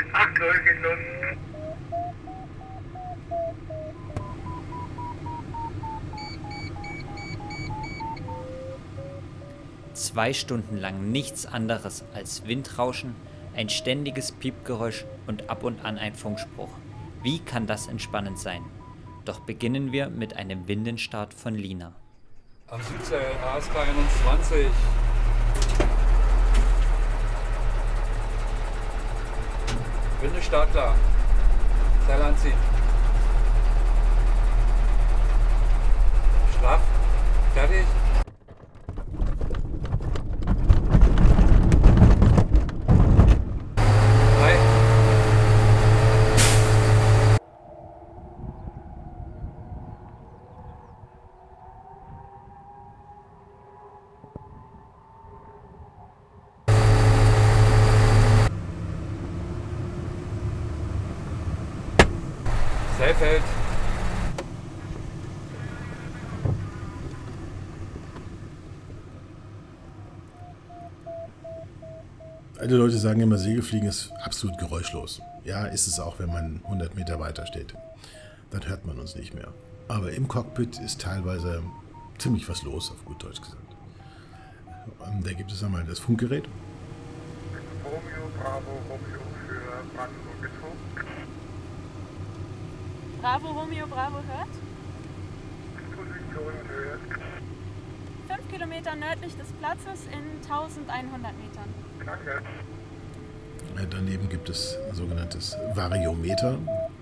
8-0 geht los. 2 Stunden lang nichts anderes als Windrauschen, ein ständiges Piepgeräusch und ab und an ein Funkspruch. Wie kann das entspannend sein? Doch beginnen wir mit einem Windenstart von Lina. Am Südseil, ASK 21. Winde startklar. Seil anziehen. Straff. Fertig. Drei. Seilfeld. Alle Leute sagen immer, Segelfliegen ist absolut geräuschlos. Ja, ist es auch, wenn man 100 Meter weiter steht. Dann hört man uns nicht mehr. Aber im Cockpit ist teilweise ziemlich was los, auf gut Deutsch gesagt. Da gibt es einmal das Funkgerät. Romeo, Bravo, Romeo für Brandenburg gezogen. Bravo, Romeo, Bravo hört. Position Höhe. 5 Kilometer nördlich des Platzes in 1100 Metern. Danke. Daneben gibt es ein sogenanntes Variometer.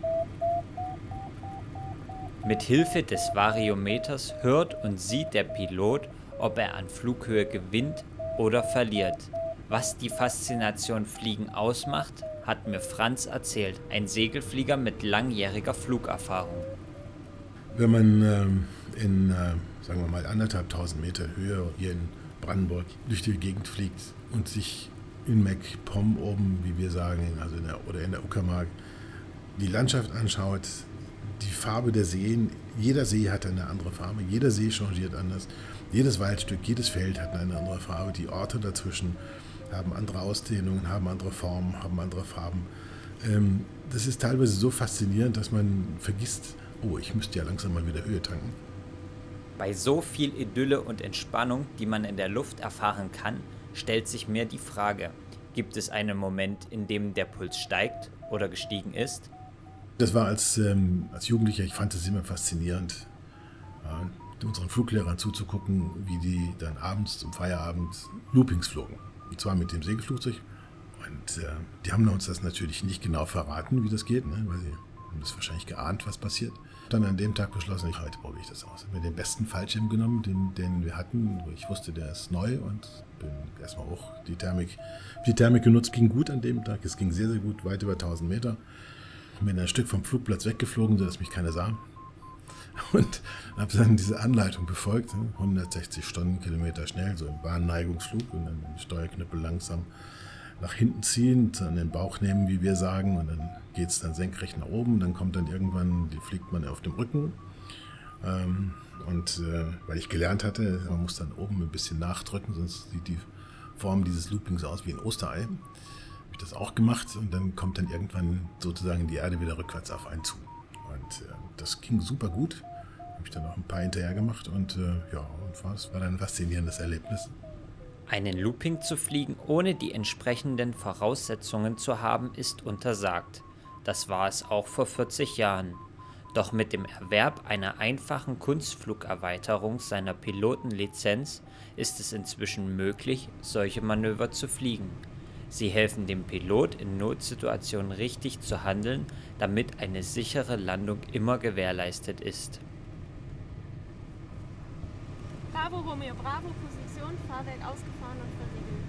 Mit Hilfe des Variometers hört und sieht der Pilot, ob er an Flughöhe gewinnt oder verliert. Was die Faszination Fliegen ausmacht, hat mir Franz erzählt, ein Segelflieger mit langjähriger Flugerfahrung. Wenn man in, sagen wir mal, 1500 Meter Höhe hier in Brandenburg durch die Gegend fliegt und sich in MacPom oben, wie wir sagen, also in der Uckermark, die Landschaft anschaut, die Farbe der Seen, jeder See hat eine andere Farbe, jeder See changiert anders, jedes Waldstück, jedes Feld hat eine andere Farbe, die Orte dazwischen haben andere Ausdehnungen, haben andere Formen, haben andere Farben. Das ist teilweise so faszinierend, dass man vergisst, oh, ich müsste ja langsam mal wieder Höhe tanken. Bei so viel Idylle und Entspannung, die man in der Luft erfahren kann, stellt sich mir die Frage, gibt es einen Moment, in dem der Puls steigt oder gestiegen ist? Das war als Jugendlicher, ich fand es immer faszinierend, unseren Fluglehrern zuzugucken, wie die dann abends zum Feierabend Loopings flogen. Und zwar mit dem Segelflugzeug. Und die haben uns das natürlich nicht genau verraten, wie das geht, ne? Weil sie haben das wahrscheinlich geahnt, was passiert. Dann an dem Tag beschlossen, heute probiere ich das aus. Ich habe mir den besten Fallschirm genommen, den wir hatten, wo ich wusste, der ist neu und bin erstmal hoch. Die Thermik genutzt, ging gut an dem Tag. Es ging sehr, sehr gut, weit über 1000 Meter. Bin ein Stück vom Flugplatz weggeflogen, sodass mich keiner sah. Und habe dann diese Anleitung befolgt, 160 Stundenkilometer schnell, so im Bahnneigungsflug und dann den Steuerknüppel langsam nach hinten ziehen, an den Bauch nehmen, wie wir sagen, und dann geht es dann senkrecht nach oben, dann kommt dann irgendwann, fliegt man auf dem Rücken. Weil ich gelernt hatte, man muss dann oben ein bisschen nachdrücken, sonst sieht die Form dieses Loopings aus wie ein Osterei. Habe ich das auch gemacht und dann kommt dann irgendwann sozusagen die Erde wieder rückwärts auf einen zu. Und das ging super gut. Habe ich dann auch ein paar hinterher gemacht und das war dann ein faszinierendes Erlebnis. Einen Looping zu fliegen, ohne die entsprechenden Voraussetzungen zu haben, ist untersagt. Das war es auch vor 40 Jahren. Doch mit dem Erwerb einer einfachen Kunstflugerweiterung seiner Pilotenlizenz ist es inzwischen möglich, solche Manöver zu fliegen. Sie helfen dem Pilot in Notsituationen richtig zu handeln, damit eine sichere Landung immer gewährleistet ist. Bravo, Romeo, Bravo, Position, Fahrwerk ausgefahren und verriegelt.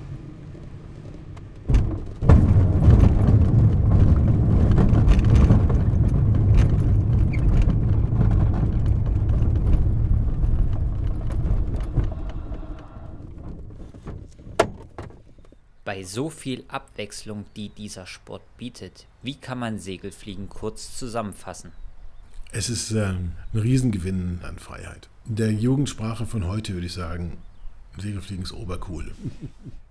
Bei so viel Abwechslung, die dieser Sport bietet, wie kann man Segelfliegen kurz zusammenfassen? Es ist ein Riesengewinn an Freiheit. In der Jugendsprache von heute würde ich sagen, Segelfliegen ist obercool.